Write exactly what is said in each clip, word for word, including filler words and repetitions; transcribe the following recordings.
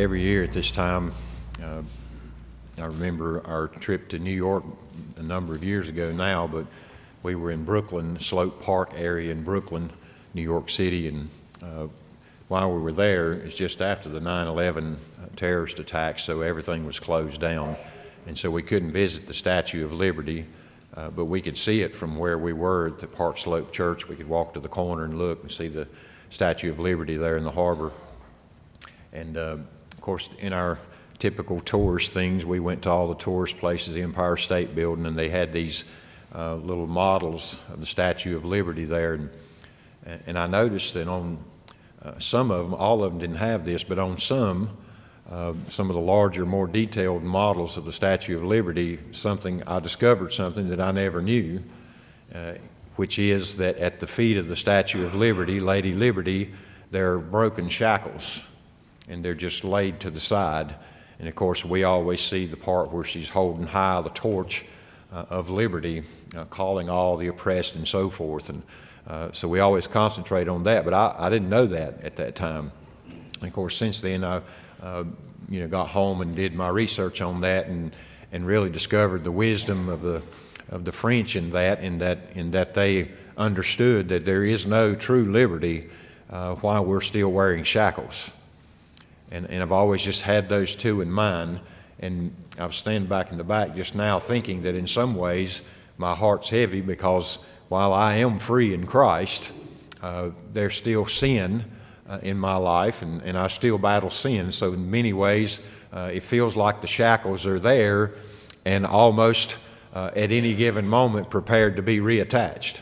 every year at this time, uh, I remember our trip to New York a number of years ago now, but we were in Brooklyn, Slope Park area in Brooklyn, New York City, and uh, while we were there, it's just after the nine eleven terrorist attacks, so everything was closed down, and so we couldn't visit the Statue of Liberty, uh, but we could see it from where we were at the Park Slope Church. We could walk to the corner and look and see the Statue of Liberty there in the harbor. And uh, of course, in our typical tourist things, we went to all the tourist places, the Empire State Building, and they had these uh, little models of the Statue of Liberty there. And, and I noticed that on uh, some of them, all of them didn't have this, but on some, uh, some of the larger, more detailed models of the Statue of Liberty, something I discovered something that I never knew, uh, which is that at the feet of the Statue of Liberty, Lady Liberty, there are broken shackles, and they're just laid to the side. And of course, we always see the part where she's holding high the torch uh, of liberty, uh, calling all the oppressed and so forth. And uh, so we always concentrate on that, but I, I didn't know that at that time. And of course, since then, I uh, you know, got home and did my research on that, and, and really discovered the wisdom of the of the French in that, in that, in that they understood that there is no true liberty uh, while we're still wearing shackles. And, and I've always just had those two in mind. And I was standing back in the back just now thinking that in some ways my heart's heavy, because while I am free in Christ, uh, there's still sin uh, in my life, and, and I still battle sin. So in many ways, uh, it feels like the shackles are there and almost uh, at any given moment prepared to be reattached.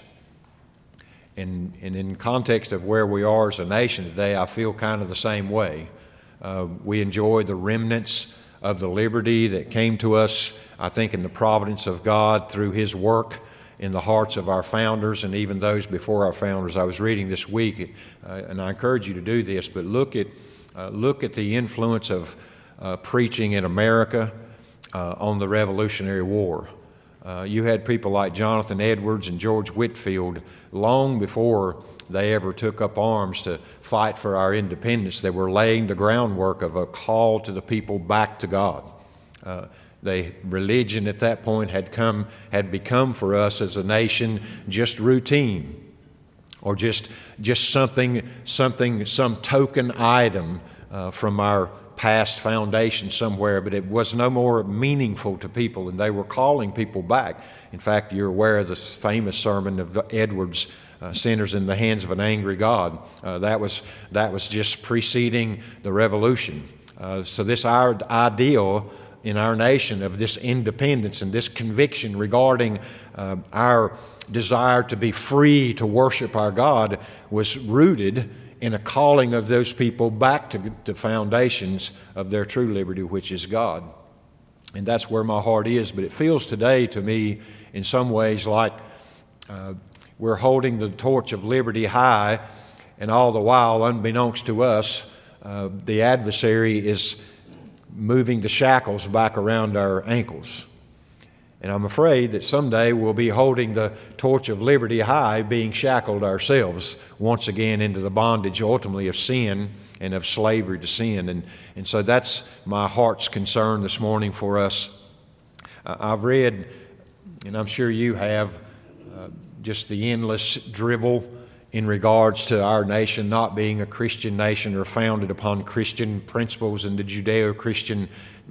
And, and in context of where we are as a nation today, I feel kind of the same way. Uh, we enjoy the remnants of the liberty that came to us, I think, in the providence of God through His work in the hearts of our founders and even those before our founders. I was reading this week, uh, and I encourage you to do this, but look at uh, look at the influence of uh, preaching in America uh, on the Revolutionary War. Uh, you had people like Jonathan Edwards and George Whitefield long before they ever took up arms to fight for our independence. They were laying the groundwork of a call to the people back to God. Uh, they, religion at that point had come, had become for us as a nation just routine, or just just something, something, some token item uh, from our past foundation somewhere, but it was no more meaningful to people, and they were calling people back. In fact, you're aware of the famous sermon of Edwards, Uh, sinners in the hands of an angry God. Uh, that was that was just preceding the revolution. Uh, so this our ideal in our nation of this independence and this conviction regarding uh, our desire to be free to worship our God was rooted in a calling of those people back to the foundations of their true liberty, which is God. And that's where my heart is. But it feels today to me in some ways like uh, we're holding the torch of liberty high, and all the while, unbeknownst to us, uh, the adversary is moving the shackles back around our ankles. And I'm afraid that someday we'll be holding the torch of liberty high, being shackled ourselves once again into the bondage ultimately of sin and of slavery to sin. And, and so that's my heart's concern this morning for us. Uh, I've read, and I'm sure you have, uh, just the endless drivel in regards to our nation not being a Christian nation or founded upon Christian principles and the Judeo-Christian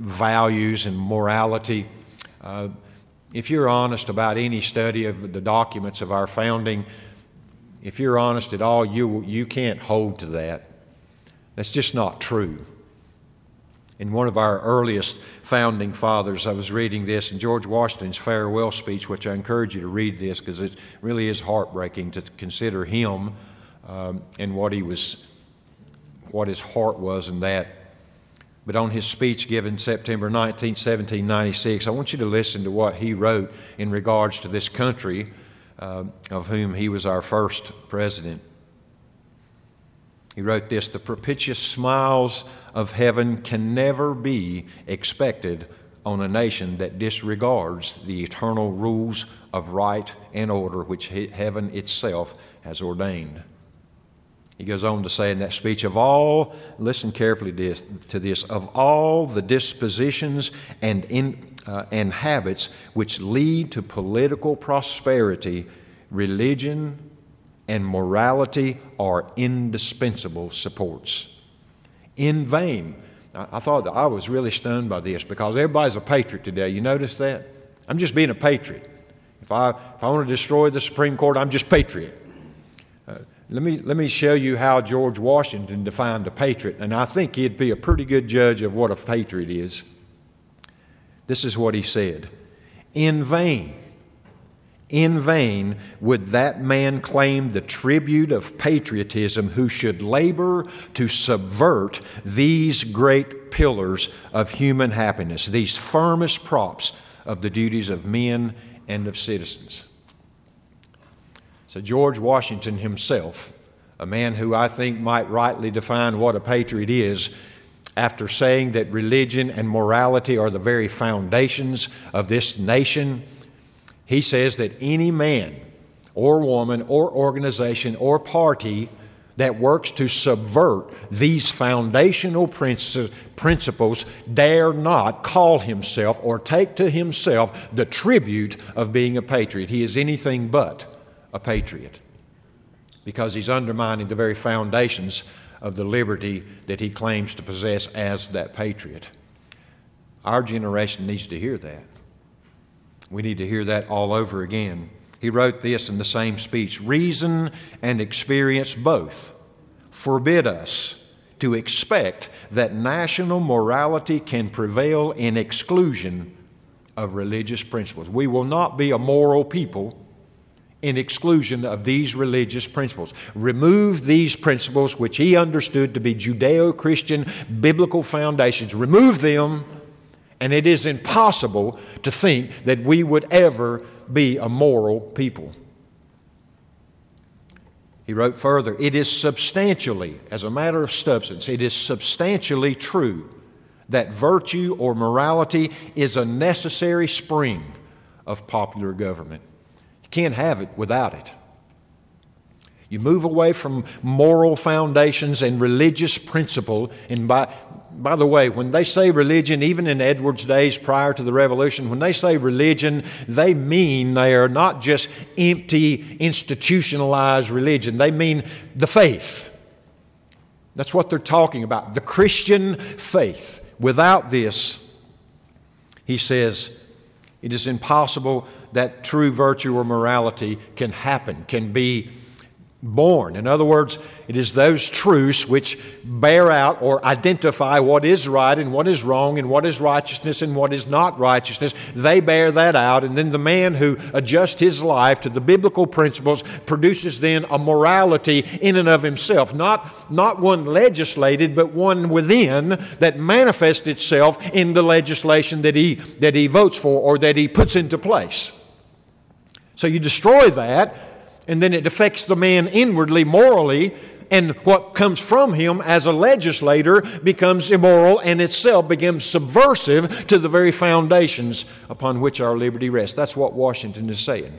values and morality. Uh, if you're honest about any study of the documents of our founding, if you're honest at all, you, you can't hold to that. That's just not true. In one of our earliest founding fathers, I was reading this in George Washington's farewell speech, which I encourage you to read this because it really is heartbreaking to consider him um, and what he was, what his heart was in that. But on his speech given September nineteenth, seventeen ninety-six, I want you to listen to what he wrote in regards to this country uh, of whom he was our first president. He wrote this: "The propitious smiles of heaven can never be expected on a nation that disregards the eternal rules of right and order which heaven itself has ordained." He goes on to say in that speech, of all, listen carefully to this, to this of all the dispositions and, in, uh, and habits which lead to political prosperity, religion and morality are indispensable supports. In vain. I, I thought that I was really stunned by this because everybody's a patriot today. You notice that? I'm just being a patriot. If I, if I want to destroy the Supreme Court, I'm just patriot. Uh, let me, let me show you how George Washington defined a patriot, and I think he'd be a pretty good judge of what a patriot is. This is what he said. In vain, in vain would that man claim the tribute of patriotism who should labor to subvert these great pillars of human happiness, these firmest props of the duties of men and of citizens. So George Washington himself, a man who I think might rightly define what a patriot is, after saying that religion and morality are the very foundations of this nation, he says that any man or woman or organization or party that works to subvert these foundational principles dare not call himself or take to himself the tribute of being a patriot. He is anything but a patriot because he's undermining the very foundations of the liberty that he claims to possess as that patriot. Our generation needs to hear that. We need to hear that all over again. He wrote this in the same speech, reason and experience both forbid us to expect that national morality can prevail in exclusion of religious principles. We will not be a moral people in exclusion of these religious principles. Remove these principles which he understood to be Judeo-Christian biblical foundations. Remove them, and it is impossible to think that we would ever be a moral people. He wrote further, it is substantially, as a matter of substance, it is substantially true that virtue or morality is a necessary spring of popular government. Can't have it without it. You move away from moral foundations and religious principle, and by, by the way, when they say religion, even in Edward's days prior to the Revolution, when they say religion, they mean they are not just empty, institutionalized religion. They mean the faith. That's what they're talking about, the Christian faith. Without this, he says, it is impossible that true virtue or morality can happen, can be born. In other words, it is those truths which bear out or identify what is right and what is wrong and what is righteousness and what is not righteousness. They bear that out, and then the man who adjusts his life to the biblical principles produces then a morality in and of himself, not, not one legislated, but one within that manifests itself in the legislation that he, that he votes for or that he puts into place. So you destroy that, and then it affects the man inwardly, morally, and what comes from him as a legislator becomes immoral and itself becomes subversive to the very foundations upon which our liberty rests. That's what Washington is saying.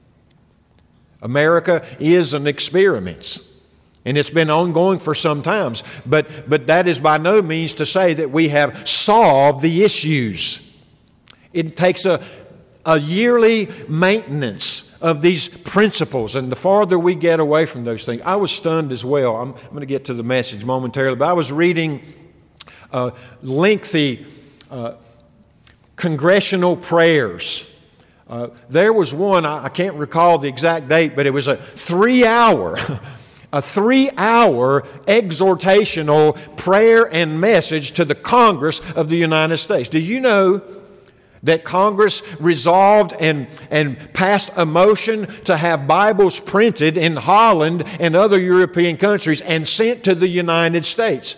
America is an experiment, and it's been ongoing for some times, but, but that is by no means to say that we have solved the issues. It takes a A yearly maintenance of these principles, and the farther we get away from those things. I was stunned as well. I'm, I'm going to get to the message momentarily, but I was reading uh, lengthy uh, congressional prayers. Uh, there was one, I, I can't recall the exact date, but it was a three-hour a three-hour exhortational prayer and message to the Congress of the United States. Do you know that Congress resolved and, and passed a motion to have Bibles printed in Holland and other European countries and sent to the United States?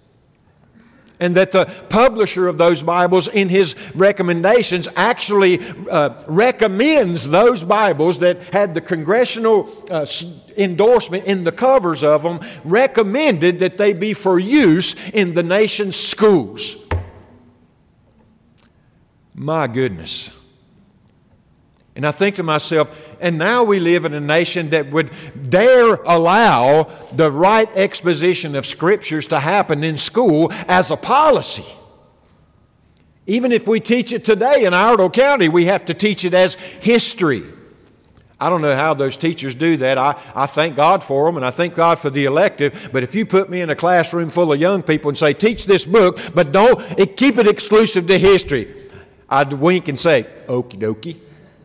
And that the publisher of those Bibles in his recommendations actually uh, recommends those Bibles that had the congressional uh, endorsement in the covers of them, recommended that they be for use in the nation's schools. My goodness. And I think to myself, and now we live in a nation that would dare allow the right exposition of Scriptures to happen in school as a policy. Even if we teach it today in Iredell County, we have to teach it as history. I don't know how those teachers do that. I, I thank God for them, and I thank God for the elective. But if you put me in a classroom full of young people and say, teach this book, but don't it, keep it exclusive to history, I'd wink and say, okie dokie.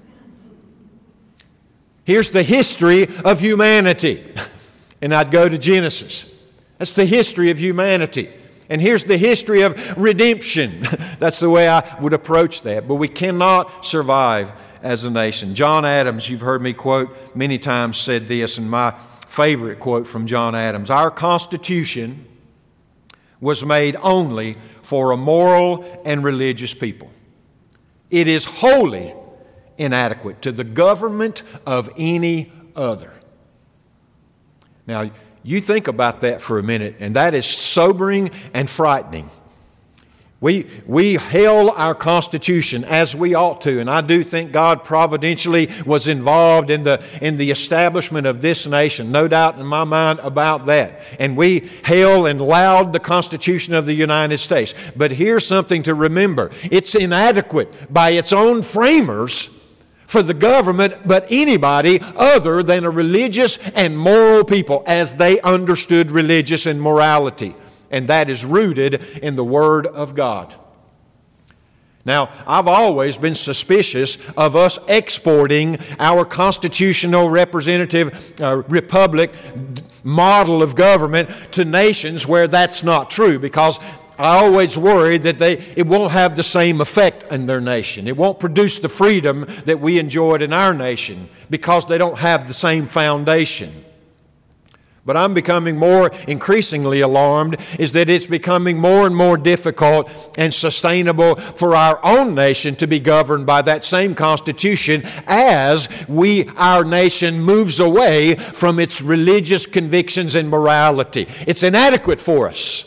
Here's the history of humanity. And I'd go to Genesis. That's the history of humanity. And here's the history of redemption. That's the way I would approach that. But we cannot survive as a nation. John Adams, you've heard me quote many times, said this, and my favorite quote from John Adams: our Constitution was made only for a moral and religious people. It is wholly inadequate to the government of any other. Now, you think about that for a minute, and that is sobering and frightening. We, we hail our Constitution as we ought to, and I do think God providentially was involved in the, in the establishment of this nation. No doubt in my mind about that. And we hail and laud the Constitution of the United States. But here's something to remember. It's inadequate by its own framers for the government, but anybody other than a religious and moral people as they understood religious and morality. And that is rooted in the Word of God. Now, I've always been suspicious of us exporting our constitutional representative uh, republic model of government to nations where that's not true, because I always worry that they it won't have the same effect in their nation. It won't produce the freedom that we enjoyed in our nation because they don't have the same foundation. But I'm becoming more increasingly alarmed is that it's becoming more and more difficult and sustainable for our own nation to be governed by that same Constitution as we, our nation, moves away from its religious convictions and morality. It's inadequate for us.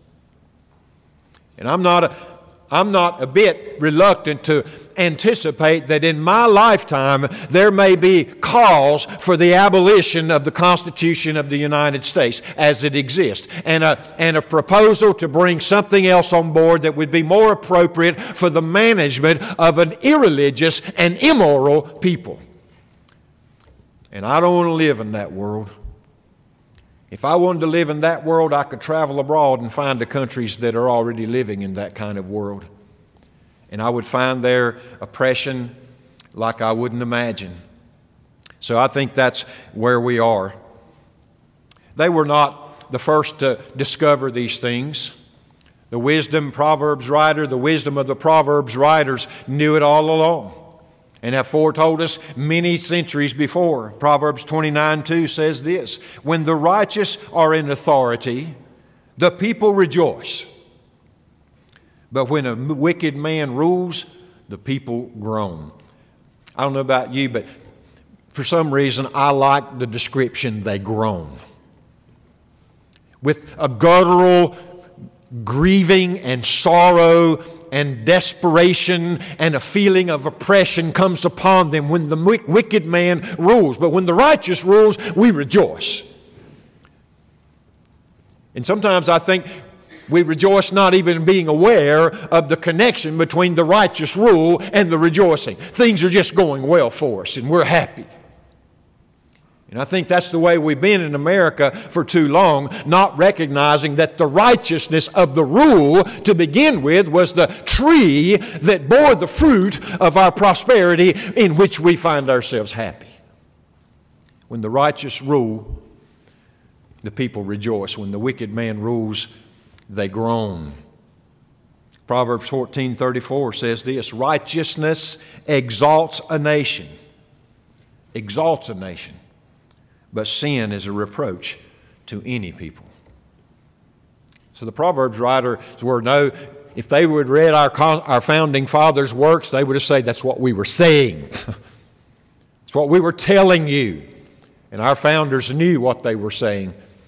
And I'm not a, I'm not a bit reluctant to anticipate that in my lifetime there may be calls for the abolition of the Constitution of the United States as it exists, and a, and a proposal to bring something else on board that would be more appropriate for the management of an irreligious and immoral people. And I don't want to live in that world. If I wanted to live in that world, I could travel abroad and find the countries that are already living in that kind of world. And I would find their oppression like I wouldn't imagine. So I think that's where we are. They were not the first to discover these things. The wisdom Proverbs writer, the wisdom of the Proverbs writers knew it all along and have foretold us many centuries before. Proverbs twenty-nine two says this: when the righteous are in authority, the people rejoice. But when a wicked man rules, the people groan. I don't know about you, but for some reason I like the description, they groan. With a guttural grieving and sorrow and desperation and a feeling of oppression comes upon them when the wicked man rules. But when the righteous rules, we rejoice. And sometimes I think we rejoice not even being aware of the connection between the righteous rule and the rejoicing. Things are just going well for us and we're happy. And I think that's the way we've been in America for too long, not recognizing that the righteousness of the rule to begin with was the tree that bore the fruit of our prosperity in which we find ourselves happy. When the righteous rule, the people rejoice. When the wicked man rules, they groan. Proverbs fourteen thirty-four says this: righteousness exalts a nation, exalts a nation, but sin is a reproach to any people. So the Proverbs writers were, no, if they would read our, our founding fathers' works, they would have said that's what we were saying. It's what we were telling you. And our founders knew what they were saying.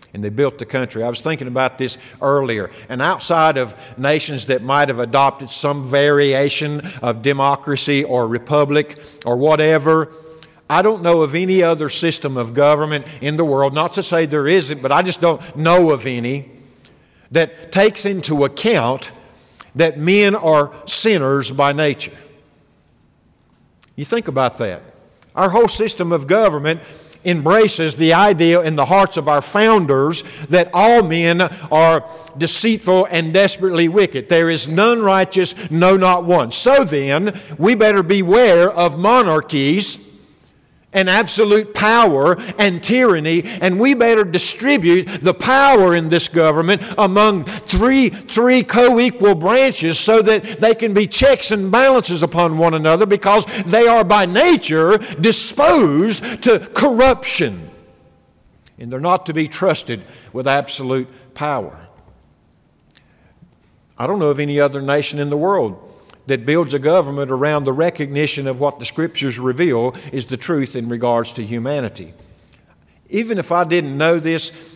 and they built the country. I was thinking about this earlier. And outside of nations that might have adopted some variation of democracy or republic or whatever, I don't know of any other system of government in the world, not to say there isn't, but I just don't know of any, that takes into account that men are sinners by nature. You think about that. Our whole system of government embraces the idea in the hearts of our founders that all men are deceitful and desperately wicked. There is none righteous, no, not one. So then, we better beware of monarchies and absolute power and tyranny, and we better distribute the power in this government among three, three co-equal branches so that they can be checks and balances upon one another, because they are by nature disposed to corruption, and they're not to be trusted with absolute power. I don't know of any other nation in the world that builds a government around the recognition of what the Scriptures reveal is the truth in regards to humanity. Even if I didn't know this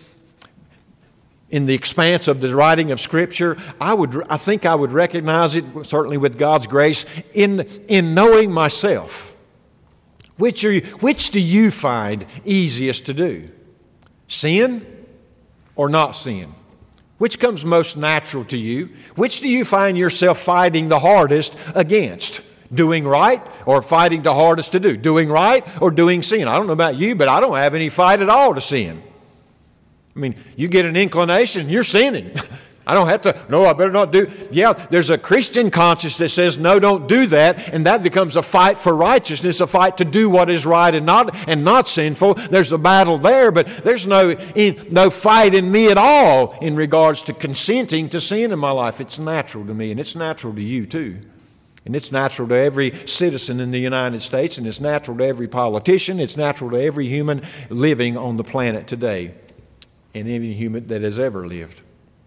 in the expanse of the writing of Scripture, I would, I think I would recognize it, certainly with God's grace, in, in knowing myself. Which, are you, which do you find easiest to do? Sin or not sin? Which comes most natural to you? Which do you find yourself fighting the hardest against? Doing right or fighting the hardest to do? Doing right or doing sin? I don't know about you, but I don't have any fight at all to sin. I mean, you get an inclination, you're sinning. I don't have to, no, I better not do. Yeah, there's a Christian conscience that says, no, don't do that. And that becomes a fight for righteousness, a fight to do what is right and not and not sinful. There's a battle there, but there's no, in, no fight in me at all in regards to consenting to sin in my life. It's natural to me, and it's natural to you too. And it's natural to every citizen in the United States, and it's natural to every politician. It's natural to every human living on the planet today, and any human that has ever lived.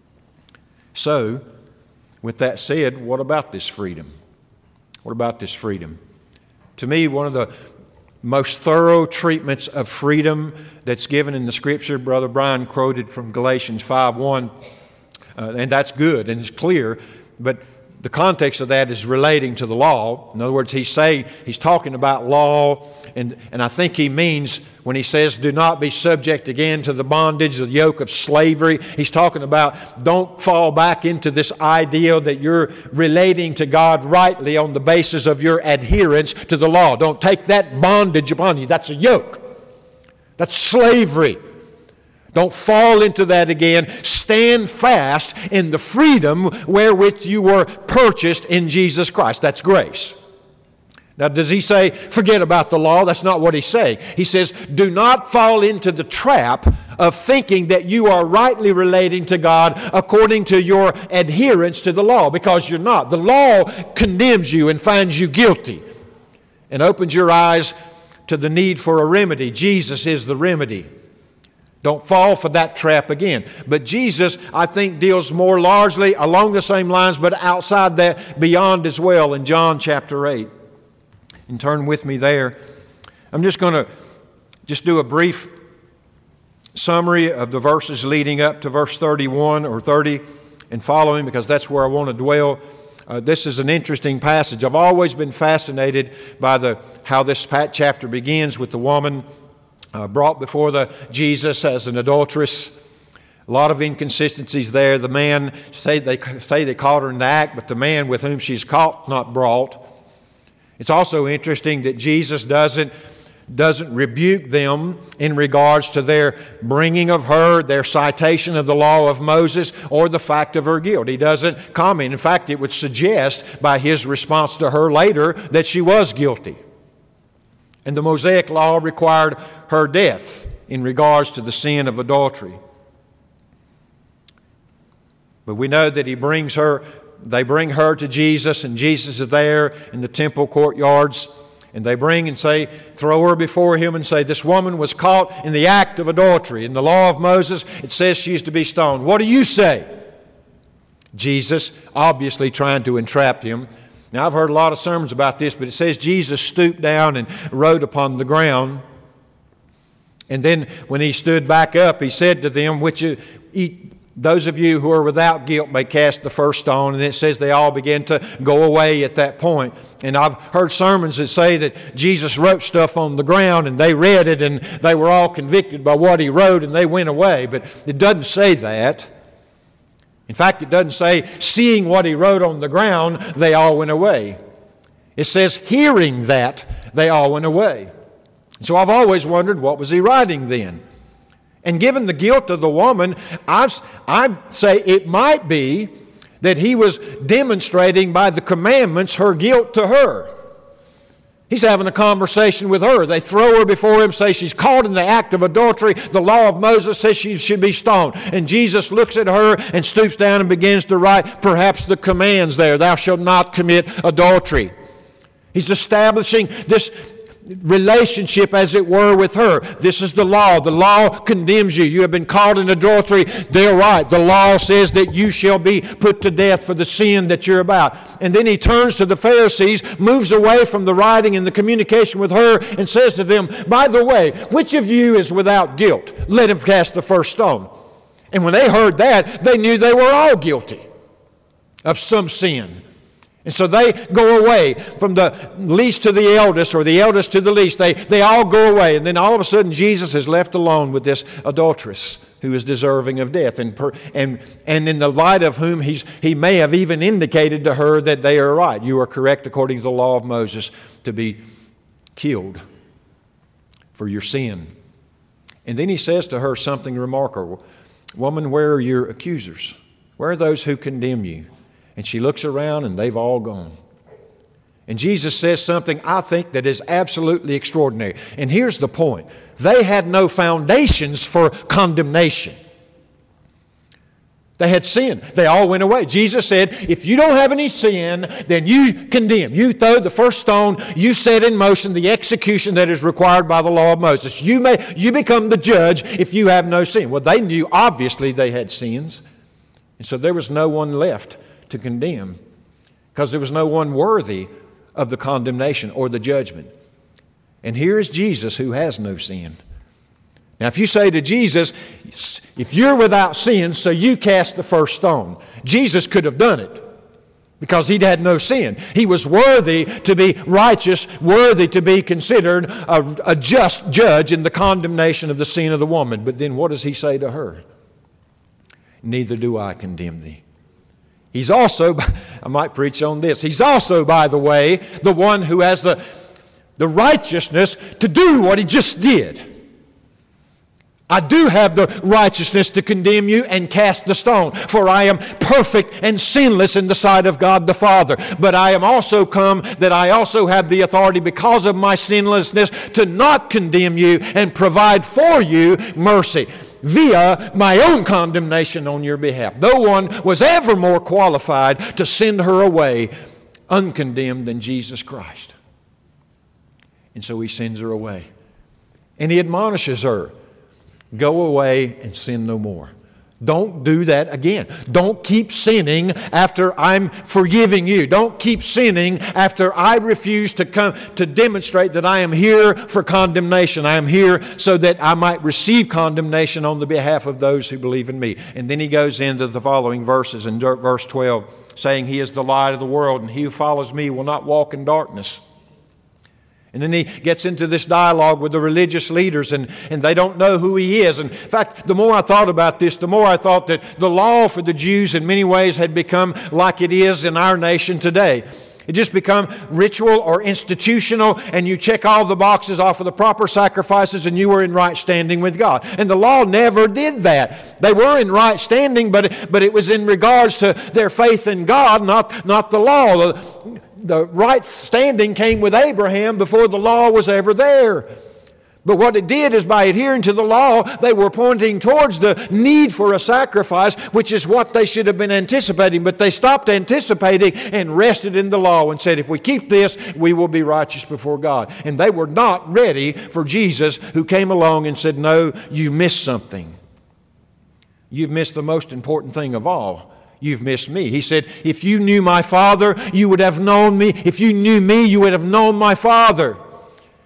So, with that said, what about this freedom? What about this freedom? To me, one of the most thorough treatments of freedom that's given in the Scripture, Brother Brian quoted from Galatians five one, uh, and that's good and it's clear, but the context of that is relating to the law. In other words, he's saying, he's talking about law, and, and I think he means when he says, do not be subject again to the bondage, the yoke of slavery. He's talking about don't fall back into this idea that you're relating to God rightly on the basis of your adherence to the law. Don't take that bondage upon you. That's a yoke. That's slavery. Don't fall into that again. Stand fast in the freedom wherewith you were purchased in Jesus Christ. That's grace. Now, does he say, forget about the law? That's not what he's saying. He says, do not fall into the trap of thinking that you are rightly relating to God according to your adherence to the law, because you're not. The law condemns you and finds you guilty and opens your eyes to the need for a remedy. Jesus is the remedy. Don't fall for that trap again. But Jesus, I think, deals more largely along the same lines, but outside that, beyond as well, in John chapter eight. And turn with me there. I'm just going to just do a brief summary of the verses leading up to verse thirty-one or thirty and following, because that's where I want to dwell. Uh, this is an interesting passage. I've always been fascinated by the how this chapter begins with the woman Uh, brought before the Jesus as an adulteress. A lot of inconsistencies there. The man, say they say they caught her in the act, but the man with whom she's caught not brought. It's also interesting that Jesus doesn't, doesn't rebuke them in regards to their bringing of her, their citation of the law of Moses, or the fact of her guilt. He doesn't comment. In fact, it would suggest by his response to her later that she was guilty. And the Mosaic law required her death in regards to the sin of adultery. But we know that he brings her, they bring her to Jesus, and Jesus is there in the temple courtyards, and they bring and say, throw her before him and say, this woman was caught in the act of adultery. In the law of Moses, it says she is to be stoned. What do you say? Jesus, obviously trying to entrap him. Now, I've heard a lot of sermons about this, but it says Jesus stooped down and wrote upon the ground. And then when he stood back up, he said to them, which uh, eat, those of you who are without guilt may cast the first stone. And it says they all began to go away at that point. And I've heard sermons that say that Jesus wrote stuff on the ground and they read it and they were all convicted by what he wrote and they went away. But it doesn't say that. In fact, it doesn't say, seeing what he wrote on the ground, they all went away. It says, hearing that, they all went away. So I've always wondered, what was he writing then? And given the guilt of the woman, I've, I say it might be that he was demonstrating by the commandments her guilt to her. He's having a conversation with her. They throw her before him, say she's caught in the act of adultery. The law of Moses says she should be stoned. And Jesus looks at her and stoops down and begins to write perhaps the commands there. Thou shalt not commit adultery. He's establishing this relationship, as it were, with her. This is the law. The law condemns you. You have been caught in adultery. They're right. The law says that you shall be put to death for the sin that you're about. And then he turns to the Pharisees, moves away from the writing and the communication with her, and says to them, by the way, which of you is without guilt? Let him cast the first stone. And when they heard that, they knew they were all guilty of some sin. And so they go away from the least to the eldest, or the eldest to the least. They, they all go away. And then all of a sudden Jesus is left alone with this adulteress who is deserving of death. And, per, and, and in the light of whom he's, he may have even indicated to her that they are right. You are correct according to the law of Moses to be killed for your sin. And then he says to her something remarkable. Woman, where are your accusers? Where are those who condemn you? And she looks around and they've all gone. And Jesus says something I think that is absolutely extraordinary. And here's the point. They had no foundations for condemnation. They had sin. They all went away. Jesus said, if you don't have any sin, then you condemn. You throw the first stone. You set in motion the execution that is required by the law of Moses. You may, you become the judge if you have no sin. Well, they knew obviously they had sins. And so there was no one left to condemn, because there was no one worthy of the condemnation or the judgment. And here is Jesus who has no sin. Now, if you say to Jesus, if you're without sin, so you cast the first stone, Jesus could have done it because he'd had no sin. He was worthy to be righteous, worthy to be considered a, a just judge in the condemnation of the sin of the woman. But then what does he say to her? Neither do I condemn thee. He's also, I might preach on this, he's also, by the way, the one who has the, the righteousness to do what he just did. I do have the righteousness to condemn you and cast the stone, for I am perfect and sinless in the sight of God the Father. But I am also come that I also have the authority, because of my sinlessness, to not condemn you and provide for you mercy via my own condemnation on your behalf. No one was ever more qualified to send her away uncondemned than Jesus Christ. And so he sends her away. And he admonishes her, go away and sin no more. Don't do that again. Don't keep sinning after I'm forgiving you. Don't keep sinning after I refuse to come to demonstrate that I am here for condemnation. I am here so that I might receive condemnation on the behalf of those who believe in me. And then he goes into the following verses in verse twelve, saying, he is the light of the world, and he who follows me will not walk in darkness. And then he gets into this dialogue with the religious leaders, and, and they don't know who he is. And in fact, the more I thought about this, the more I thought that the law for the Jews in many ways had become like it is in our nation today. It just become ritual or institutional, and you check all the boxes off of the proper sacrifices and you were in right standing with God. And the law never did that. They were in right standing, but, but it was in regards to their faith in God, not, not the law. The, The right standing came with Abraham before the law was ever there. But what it did is by adhering to the law, they were pointing towards the need for a sacrifice, which is what they should have been anticipating. But they stopped anticipating and rested in the law and said, if we keep this, we will be righteous before God. And they were not ready for Jesus, who came along and said, no, you missed something. You've missed the most important thing of all. You've missed me. He said, if you knew my Father, you would have known me. If you knew me, you would have known my Father.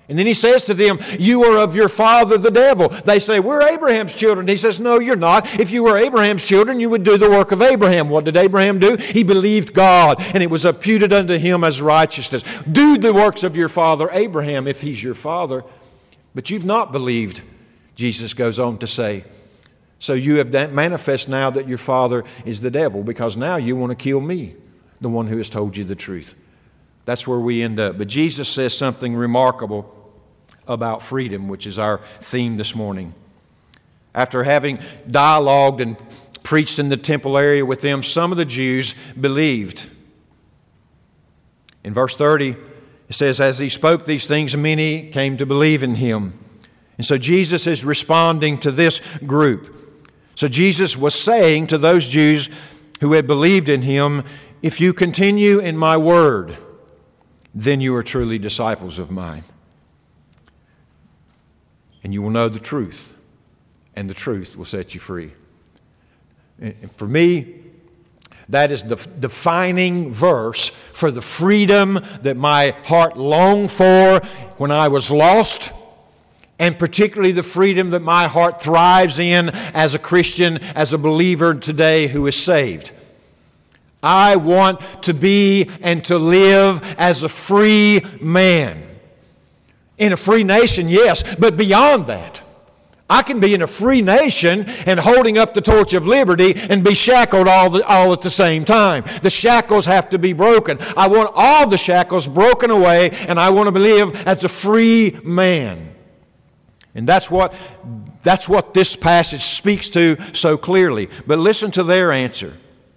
And then he says to them, you are of your father the devil. They say, we're Abraham's children. He says, no, you're not. If you were Abraham's children, you would do the work of Abraham. What did Abraham do? He believed God, and it was imputed unto him as righteousness. Do the works of your father Abraham if he's your father. But you've not believed, Jesus goes on to say. So you have manifest now that your father is the devil, because now you want to kill me, the one who has told you the truth. That's where we end up. But Jesus says something remarkable about freedom, which is our theme this morning. After having dialogued and preached in the temple area with them, some of the Jews believed. In verse thirty, it says, as he spoke these things, many came to believe in him. And so Jesus is responding to this group. So Jesus was saying to those Jews who had believed in him, if you continue in my word, then you are truly disciples of mine. And you will know the truth, and the truth will set you free. And for me, that is the defining verse for the freedom that my heart longed for when I was lost, and particularly the freedom that my heart thrives in as a Christian, as a believer today who is saved. I want to be and to live as a free man. In a free nation, yes, but beyond that. I can be in a free nation and holding up the torch of liberty and be shackled all, the, all at the same time. The shackles have to be broken. I want all the shackles broken away, and I want to live as a free man. And that's what, that's what this passage speaks to so clearly. But listen to their answer.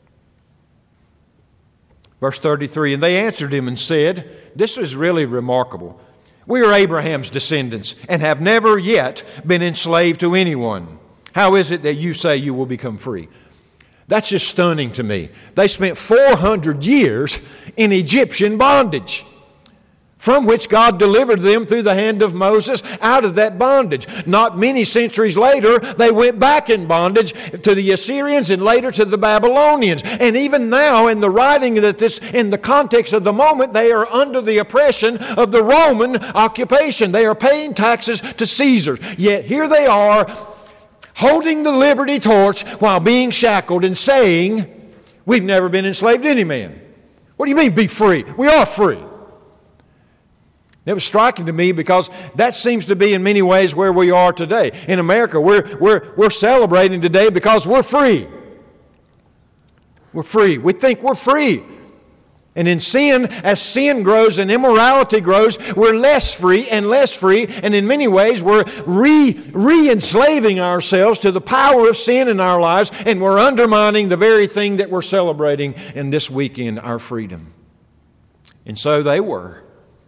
Verse thirty-three, and they answered him and said, this is really remarkable. We are Abraham's descendants and have never yet been enslaved to anyone. How is it that you say you will become free? That's just stunning to me. They spent four hundred years in Egyptian bondage, from which God delivered them through the hand of Moses out of that bondage. Not many centuries later, they went back in bondage to the Assyrians and later to the Babylonians. And even now, in the writing that this, in the context of the moment, they are under the oppression of the Roman occupation. They are paying taxes to Caesar. Yet here they are, holding the liberty torch while being shackled and saying, we've never been enslaved to any man. What do you mean, be free? We are free. It was striking to me because that seems to be in many ways where we are today. In America, we're, we're, we're celebrating today because we're free. We're free. We think we're free. And in sin, as sin grows and immorality grows, we're less free and less free. And in many ways, we're re, re-enslaving ourselves to the power of sin in our lives. And we're undermining the very thing that we're celebrating in this weekend, our freedom. And so they were.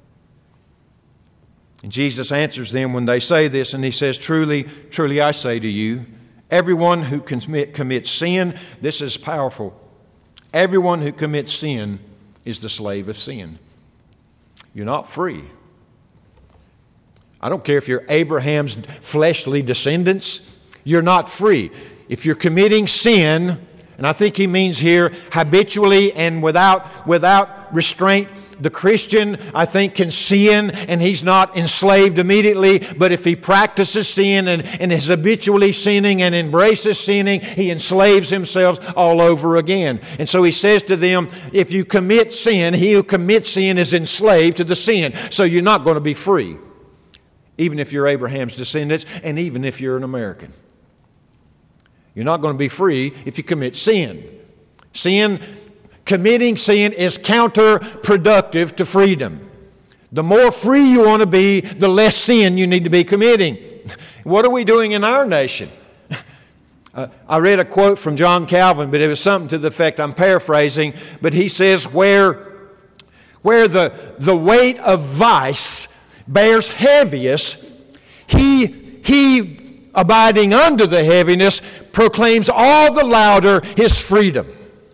And Jesus answers them when they say this, and he says, Truly, truly I say to you, everyone who commit, commits sin, this is powerful, everyone who commits sin is the slave of sin. You're not free. I don't care if you're Abraham's fleshly descendants, you're not free. If you're committing sin, and I think he means here habitually and without, without restraint, the Christian, I think, can sin and he's not enslaved immediately. But if he practices sin and, and is habitually sinning and embraces sinning, he enslaves himself all over again. And so he says to them, if you commit sin, he who commits sin is enslaved to the sin. So you're not going to be free, even if you're Abraham's descendants and even if you're an American. You're not going to be free if you commit sin. Sin Committing sin is counterproductive to freedom. The more free you want to be, the less sin you need to be committing. What are we doing in our nation? Uh, I read a quote from John Calvin, but it was something to the effect, I'm paraphrasing, but he says, where, where the, the weight of vice bears heaviest, he, he, abiding under the heaviness, proclaims all the louder his freedom.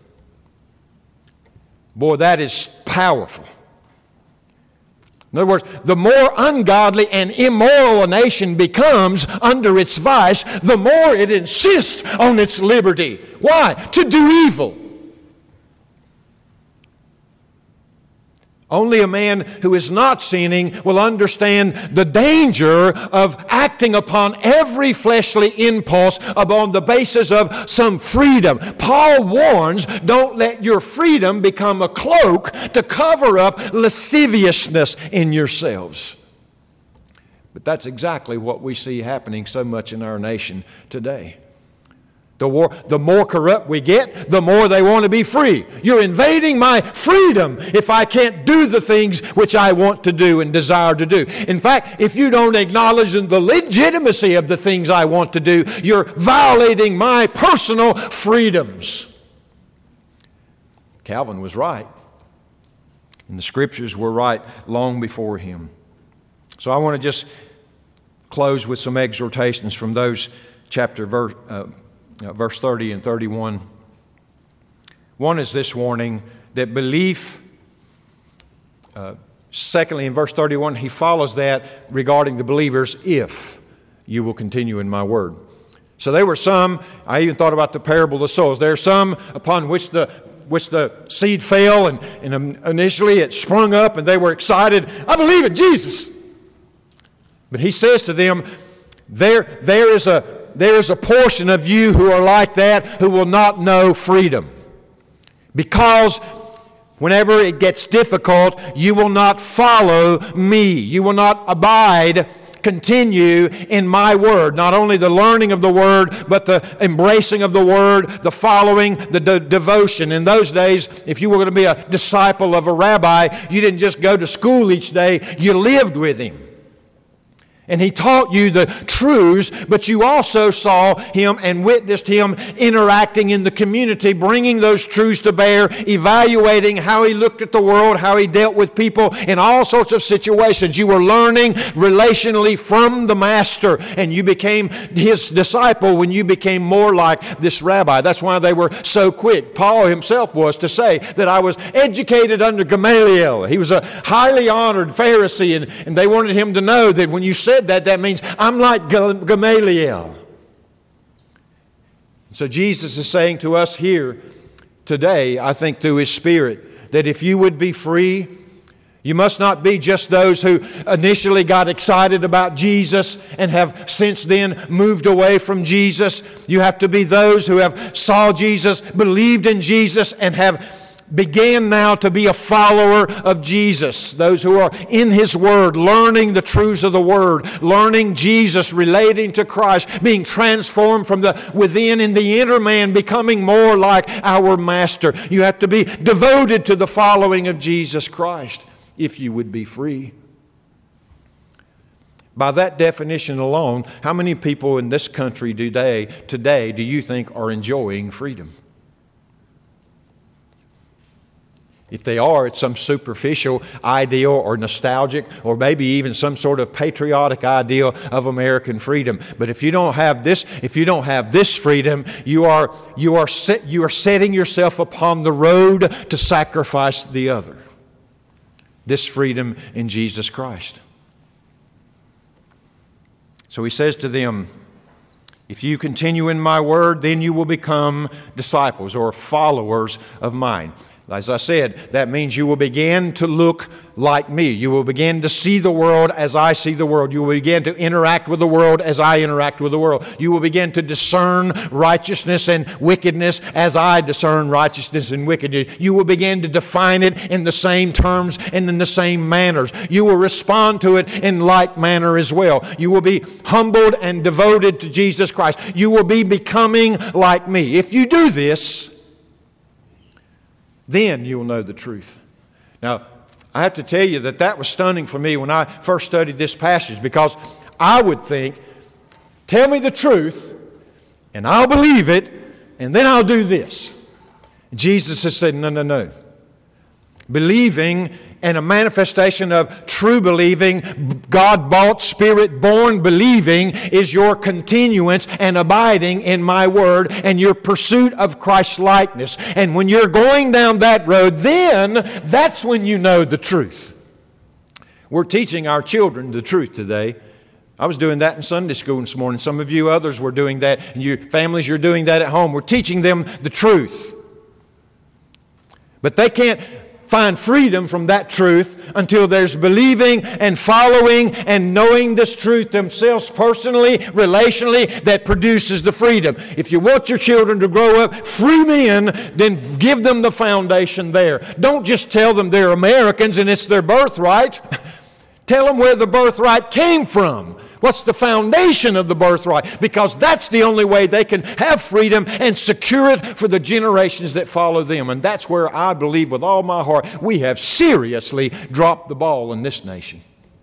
Boy, that is powerful. In other words, the more ungodly and immoral a nation becomes under its vice, the more it insists on its liberty. Why? To do evil. Only a man who is not sinning will understand the danger of acting upon every fleshly impulse upon the basis of some freedom. Paul warns, don't let your freedom become a cloak to cover up lasciviousness in yourselves. But that's exactly what we see happening so much in our nation today. The, war, the more corrupt we get, the more they want to be free. You're invading my freedom if I can't do the things which I want to do and desire to do. In fact, if you don't acknowledge the legitimacy of the things I want to do, you're violating my personal freedoms. Calvin was right, and the Scriptures were right long before him. So I want to just close with some exhortations from those chapter verse. Uh, Uh, verse thirty and thirty-one. One is this warning that belief, uh, secondly in verse thirty-one, he follows that regarding the believers, if you will continue in my word. So there were some, I even thought about the parable of the soils. There are some upon which the which the seed fell, and, and initially it sprung up and they were excited. I believe in Jesus. But he says to them, there, there is a There is a portion of you who are like that, who will not know freedom. Because whenever it gets difficult, you will not follow me. You will not abide, continue in my word. Not only the learning of the word, but the embracing of the word, the following, the de- devotion. In those days, if you were going to be a disciple of a rabbi, you didn't just go to school each day, you lived with him. And he taught you the truths, but you also saw him and witnessed him interacting in the community, bringing those truths to bear, evaluating how he looked at the world, how he dealt with people in all sorts of situations. You were learning relationally from the master, and you became his disciple when you became more like this rabbi. That's why they were so quick. Paul himself was to say that I was educated under Gamaliel. He was a highly honored Pharisee, and, and they wanted him to know that when you said that, that means I'm like Gamaliel. So Jesus is saying to us here today, I think through His Spirit, that if you would be free, you must not be just those who initially got excited about Jesus and have since then moved away from Jesus. You have to be those who have saw Jesus, believed in Jesus, and have began now to be a follower of Jesus. Those who are in His Word, learning the truths of the Word, learning Jesus, relating to Christ, being transformed from the within in the inner man, becoming more like our Master. You have to be devoted to the following of Jesus Christ if you would be free. By that definition alone, how many people in this country today, today do you think are enjoying freedom? If they are, it's some superficial ideal or nostalgic or maybe even some sort of patriotic ideal of American freedom. But if you don't have this, if you don't have this freedom, you are you are set, you are setting yourself upon the road to sacrifice the other. This freedom in Jesus Christ. So he says to them, if you continue in my word, then you will become disciples or followers of mine. As I said, that means you will begin to look like me. You will begin to see the world as I see the world. You will begin to interact with the world as I interact with the world. You will begin to discern righteousness and wickedness as I discern righteousness and wickedness. You will begin to define it in the same terms and in the same manners. You will respond to it in like manner as well. You will be humbled and devoted to Jesus Christ. You will be becoming like me. If you do this, then you will know the truth. Now, I have to tell you that that was stunning for me when I first studied this passage, because I would think, tell me the truth, and I'll believe it, and then I'll do this. Jesus has said, no, no, no. Believing and a manifestation of true believing, God-bought, Spirit-born believing is your continuance and abiding in my word and your pursuit of Christ's likeness. And when you're going down that road, then that's when you know the truth. We're teaching our children the truth today. I was doing that in Sunday school this morning. Some of you others were doing that. And your families, you're doing that at home. We're teaching them the truth. But they can't find freedom from that truth until there's believing and following and knowing this truth themselves personally, relationally, that produces the freedom. If you want your children to grow up free men, then give them the foundation there. Don't just tell them they're Americans and it's their birthright. Tell them where the birthright came from. What's the foundation of the birthright? Because that's the only way they can have freedom and secure it for the generations that follow them. And that's where I believe with all my heart we have seriously dropped the ball in this nation.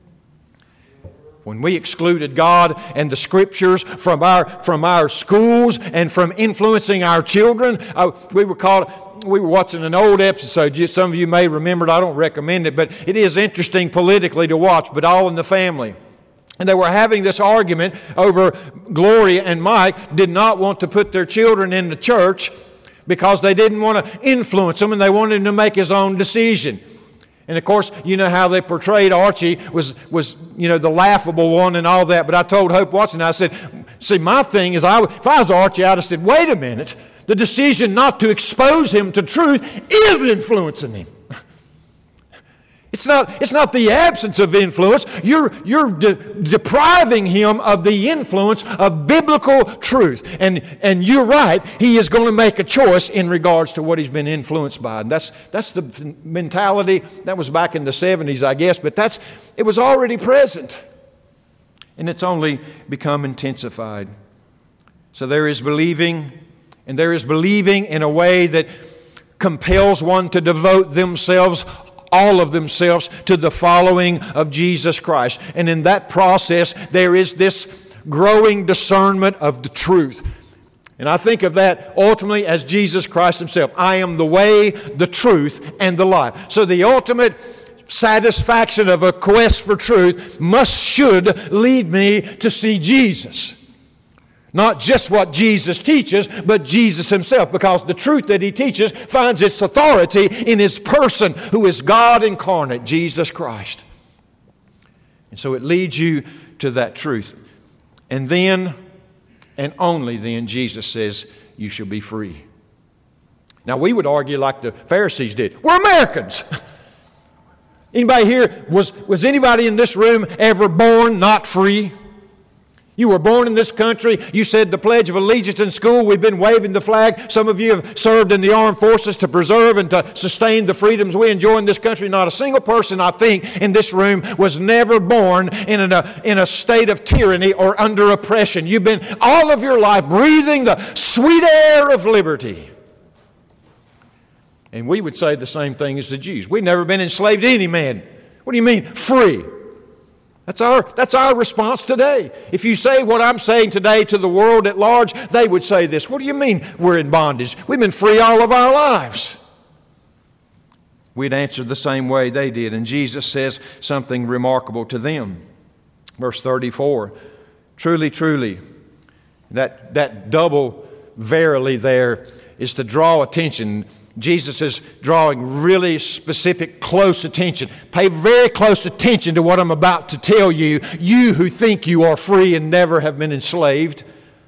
When we excluded God and the Scriptures from our from our schools and from influencing our children, uh, we were called. We were watching an old episode. Some of you may remember it. I don't recommend it, but it is interesting politically to watch. But All in the Family. And they were having this argument over Gloria and Mike did not want to put their children in the church because they didn't want to influence them and they wanted him to make his own decision. And of course, you know how they portrayed Archie was, was you know, the laughable one and all that. But I told Hope Watson, I said, see, my thing is, I, if I was Archie, I'd have said, wait a minute. The decision not to expose him to truth is influencing him. It's not, it's not the absence of influence. You're, you're de- depriving him of the influence of biblical truth. And, and you're right, he is going to make a choice in regards to what he's been influenced by. And that's, that's the mentality. That was back in the seventies, I guess. But that's, it was already present. And it's only become intensified. So there is believing, and there is believing in a way that compels one to devote themselves all of themselves to the following of Jesus Christ. And in that process, there is this growing discernment of the truth. And I think of that ultimately as Jesus Christ Himself. I am the way, the truth, and the life. So the ultimate satisfaction of a quest for truth must, should lead me to see Jesus. Not just what Jesus teaches, but Jesus Himself, because the truth that He teaches finds its authority in His person, who is God incarnate, Jesus Christ. And so it leads you to that truth. And then, and only then, Jesus says, you shall be free. Now we would argue like the Pharisees did. We're Americans. Anybody here, was, was anybody in this room ever born not free? You were born in this country. You said the Pledge of Allegiance in school. We've been waving the flag. Some of you have served in the armed forces to preserve and to sustain the freedoms we enjoy in this country. Not a single person, I think, in this room was never born in a, in a state of tyranny or under oppression. You've been all of your life breathing the sweet air of liberty. And we would say the same thing as the Jews. We've never been enslaved to any man. What do you mean, free? That's our, that's our response today. If you say what I'm saying today to the world at large, they would say this. What do you mean we're in bondage? We've been free all of our lives. We'd answer the same way they did. And Jesus says something remarkable to them. Verse thirty-four, truly, truly, that, that double verily there is to draw attention. Jesus is drawing really specific, close attention. Pay very close attention to what I'm about to tell you, you who think you are free and never have been enslaved.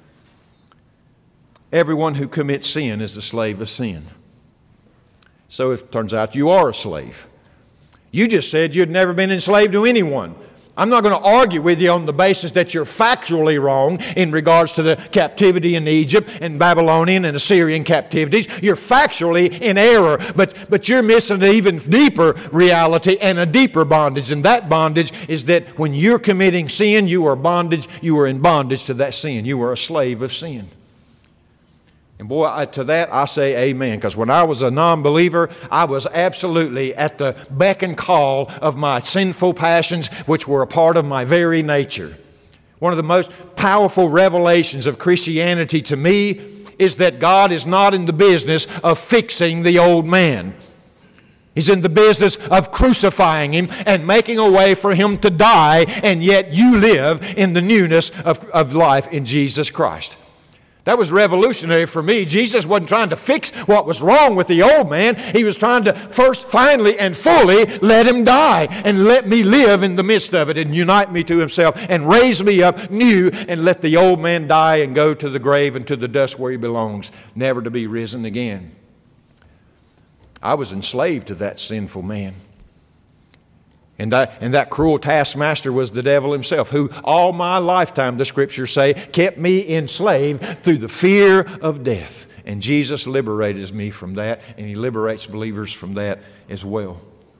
Everyone who commits sin is a slave of sin. So it turns out you are a slave. You just said you'd never been enslaved to anyone. I'm not going to argue with you on the basis that you're factually wrong in regards to the captivity in Egypt and Babylonian and Assyrian captivities. You're factually in error, but, but you're missing an even deeper reality and a deeper bondage. And that bondage is that when you're committing sin, you are bondage, you are in bondage to that sin. You are a slave of sin. And boy, I, to that I say amen, because when I was a non-believer, I was absolutely at the beck and call of my sinful passions, which were a part of my very nature. One of the most powerful revelations of Christianity to me is that God is not in the business of fixing the old man. He's in the business of crucifying him and making a way for him to die, and yet you live in the newness of, of life in Jesus Christ. That was revolutionary for me. Jesus wasn't trying to fix what was wrong with the old man. He was trying to first, finally, and fully let him die and let me live in the midst of it and unite me to Himself and raise me up new and let the old man die and go to the grave and to the dust where he belongs, never to be risen again. I was enslaved to that sinful man. And that, and that cruel taskmaster was the devil himself, who all my lifetime, the Scriptures say, kept me enslaved through the fear of death. And Jesus liberated me from that, and He liberates believers from that as well.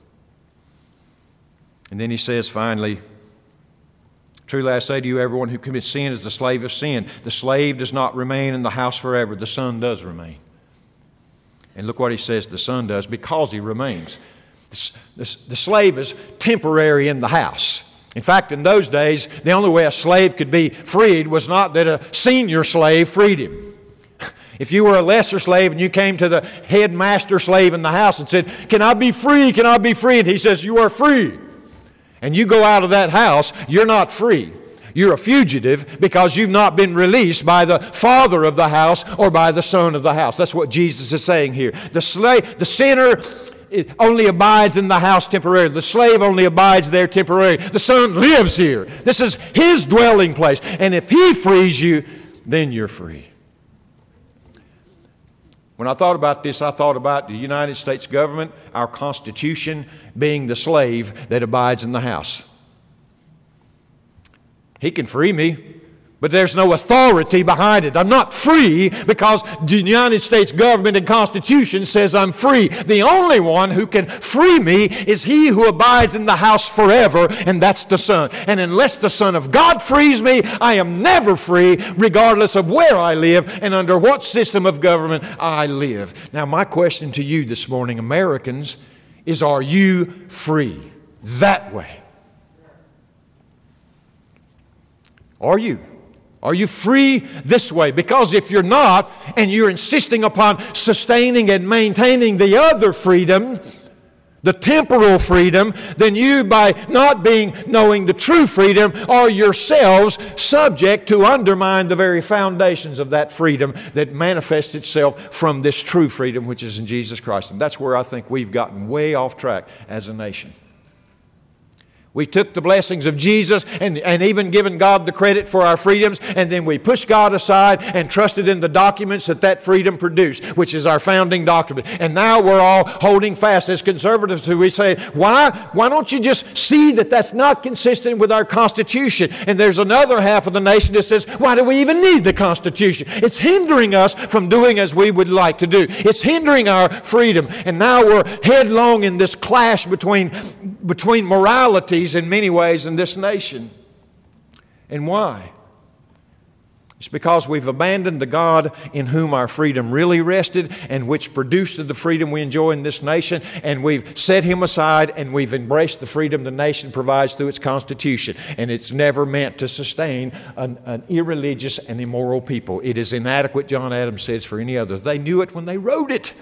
And then He says finally, truly I say to you, everyone who commits sin is the slave of sin. The slave does not remain in the house forever. The son does remain. And look what He says the son does, because he remains. The, the slave is temporary in the house. In fact, in those days, the only way a slave could be freed was not that a senior slave freed him. If you were a lesser slave and you came to the headmaster slave in the house and said, "Can I be free? Can I be free?" And he says, "You are free." And you go out of that house, you're not free. You're a fugitive because you've not been released by the father of the house or by the son of the house. That's what Jesus is saying here. The slave, the sinner only abides in the house temporarily. The slave only abides there temporarily. The son lives here. This is his dwelling place. And if he frees you, then you're free. When I thought about this, I thought about the United States government, our Constitution, being the slave that abides in the house. He can free me, but there's no authority behind it. I'm not free because the United States government and Constitution says I'm free. The only one who can free me is He who abides in the house forever, and that's the Son. And unless the Son of God frees me, I am never free, regardless of where I live and under what system of government I live. Now, my question to you this morning, Americans, is are you free that way? Are you? Are you free this way? Because if you're not, and you're insisting upon sustaining and maintaining the other freedom, the temporal freedom, then you, by not being knowing the true freedom, are yourselves subject to undermine the very foundations of that freedom that manifests itself from this true freedom which is in Jesus Christ. And that's where I think we've gotten way off track as a nation. We took the blessings of Jesus and, and even given God the credit for our freedoms, and then we pushed God aside and trusted in the documents that that freedom produced, which is our founding document. And now we're all holding fast as conservatives who we say, why, why don't you just see that that's not consistent with our Constitution? And there's another half of the nation that says, why do we even need the Constitution? It's hindering us from doing as we would like to do. It's hindering our freedom. And now we're headlong in this clash between, between morality in many ways in this nation. And why? It's because we've abandoned the God in whom our freedom really rested and which produced the freedom we enjoy in this nation, and we've set Him aside and we've embraced the freedom the nation provides through its Constitution. And it's never meant to sustain an, an irreligious and immoral people. It is inadequate, John Adams says, for any other. They knew it when they wrote it.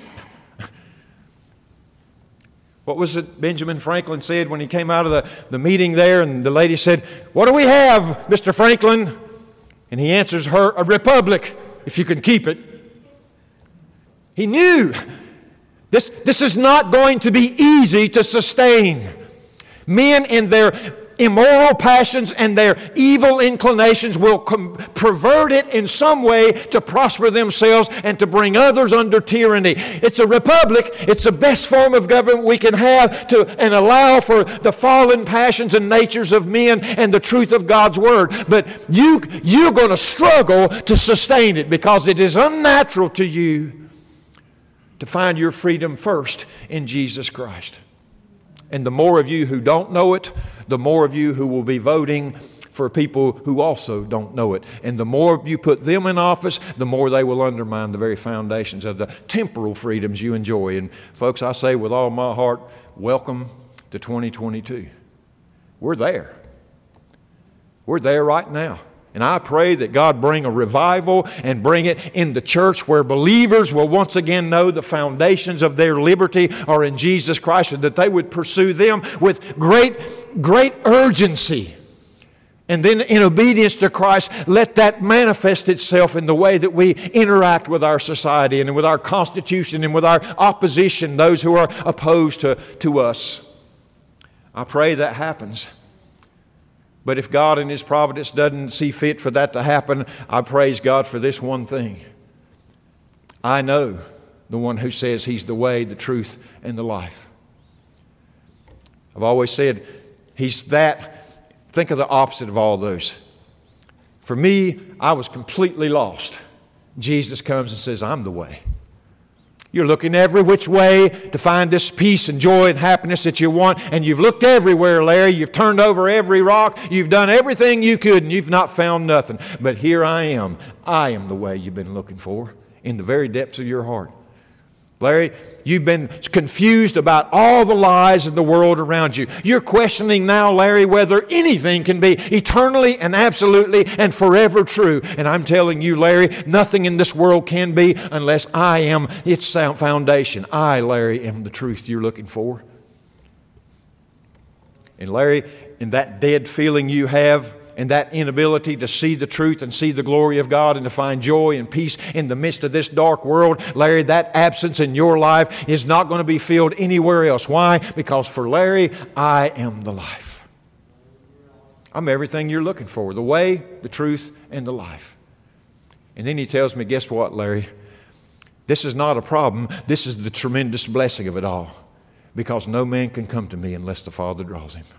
What was it Benjamin Franklin said when he came out of the, the meeting there, and the lady said, "What do we have, Mister Franklin?" And he answers her, "A republic, if you can keep it." He knew this, this is not going to be easy to sustain. Men in their immoral passions and their evil inclinations will com- pervert it in some way to prosper themselves and to bring others under tyranny. It's a republic. It's the best form of government we can have to and allow for the fallen passions and natures of men and the truth of God's Word. But you, you're going to struggle to sustain it because it is unnatural to you to find your freedom first in Jesus Christ. And the more of you who don't know it, the more of you who will be voting for people who also don't know it. And the more you put them in office, the more they will undermine the very foundations of the temporal freedoms you enjoy. And folks, I say with all my heart, welcome to twenty twenty-two. We're there. We're there right now. And I pray that God bring a revival and bring it in the church where believers will once again know the foundations of their liberty are in Jesus Christ, and that they would pursue them with great, great urgency. And then in obedience to Christ, let that manifest itself in the way that we interact with our society and with our Constitution and with our opposition, those who are opposed to, to us. I pray that happens. But if God in His providence doesn't see fit for that to happen, I praise God for this one thing. I know the one who says He's the way, the truth, and the life. I've always said He's that. Think of the opposite of all those. For me, I was completely lost. Jesus comes and says, I'm the way. You're looking every which way to find this peace and joy and happiness that you want, and you've looked everywhere, Larry. You've turned over every rock. You've done everything you could, and you've not found nothing. But here I am. I am the way you've been looking for in the very depths of your heart. Larry, you've been confused about all the lies in the world around you. You're questioning now, Larry, whether anything can be eternally and absolutely and forever true. And I'm telling you, Larry, nothing in this world can be unless I am its foundation. I, Larry, am the truth you're looking for. And Larry, in that dead feeling you have, and that inability to see the truth and see the glory of God and to find joy and peace in the midst of this dark world, Larry, that absence in your life is not going to be filled anywhere else. Why? Because for Larry, I am the life. I'm everything you're looking for, the way, the truth, and the life. And then he tells me, guess what, Larry? This is not a problem. This is the tremendous blessing of it all. Because no man can come to me unless the Father draws him.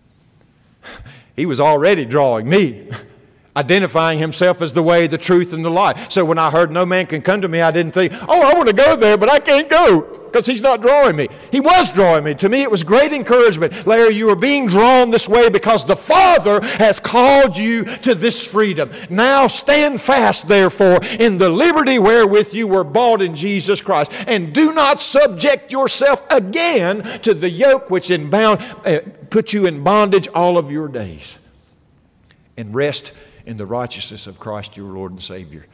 He was already drawing me, identifying Himself as the way, the truth, and the life. So when I heard no man can come to me, I didn't think, oh, I want to go there, but I can't go because He's not drawing me. He was drawing me. To me, it was great encouragement. Larry, you are being drawn this way because the Father has called you to this freedom. Now stand fast, therefore, in the liberty wherewith you were bought in Jesus Christ, and do not subject yourself again to the yoke which in bound, uh, put you in bondage all of your days. And rest in the righteousness of Christ your Lord and Savior.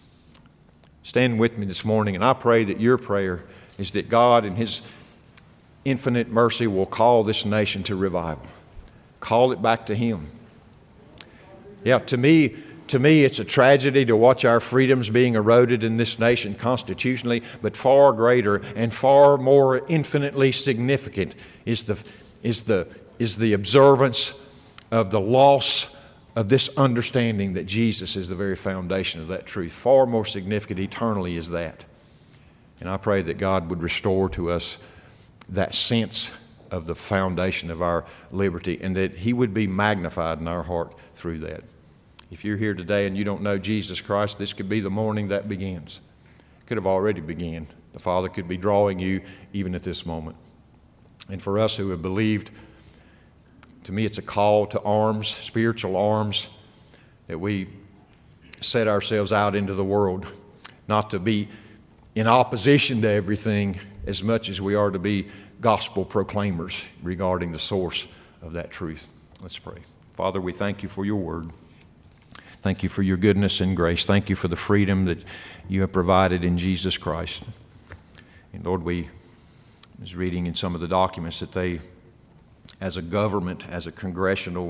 Stand with me this morning, and I pray that your prayer is that God in His infinite mercy will call this nation to revival. Call it back to Him. Yeah, to me, to me it's a tragedy to watch our freedoms being eroded in this nation constitutionally, but far greater and far more infinitely significant is the, is the, is the observance of the loss of this understanding that Jesus is the very foundation of that truth. Far more significant eternally is that. And I pray that God would restore to us that sense of the foundation of our liberty, and that He would be magnified in our heart through that. If you're here today and you don't know Jesus Christ, this could be the morning that begins. It could have already begun. The Father could be drawing you even at this moment. And for us who have believed, to me, it's a call to arms, spiritual arms, that we set ourselves out into the world, not to be in opposition to everything as much as we are to be gospel proclaimers regarding the source of that truth. Let's pray. Father, we thank You for Your word. Thank You for Your goodness and grace. Thank You for the freedom that You have provided in Jesus Christ. And Lord, we was reading in some of the documents that they, as a government, as a congressional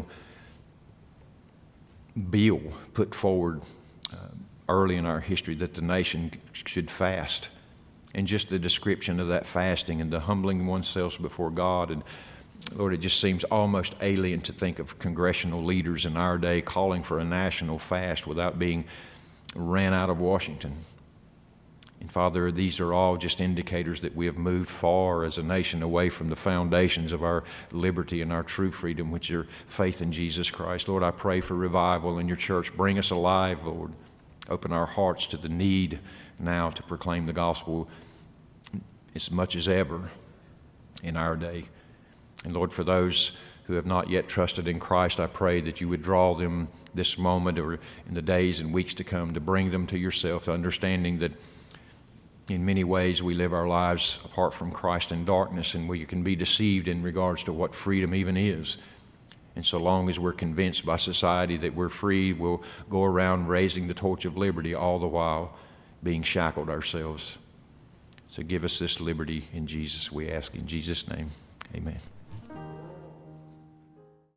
bill put forward uh, early in our history, that the nation should fast. And just the description of that fasting and the humbling oneself before God. And Lord, it just seems almost alien to think of congressional leaders in our day calling for a national fast without being ran out of Washington. And Father, these are all just indicators that we have moved far as a nation away from the foundations of our liberty and our true freedom, which are faith in Jesus Christ. Lord, I pray for revival in Your church. Bring us alive, Lord. Open our hearts to the need now to proclaim the gospel as much as ever in our day. And Lord, for those who have not yet trusted in Christ, I pray that You would draw them this moment or in the days and weeks to come, to bring them to Yourself, to understanding that in many ways we live our lives apart from Christ in darkness, and we can be deceived in regards to what freedom even is. And so long as we're convinced by society that we're free, we'll go around raising the torch of liberty, all the while being shackled ourselves. So give us this liberty in Jesus, we ask in Jesus' name. Amen.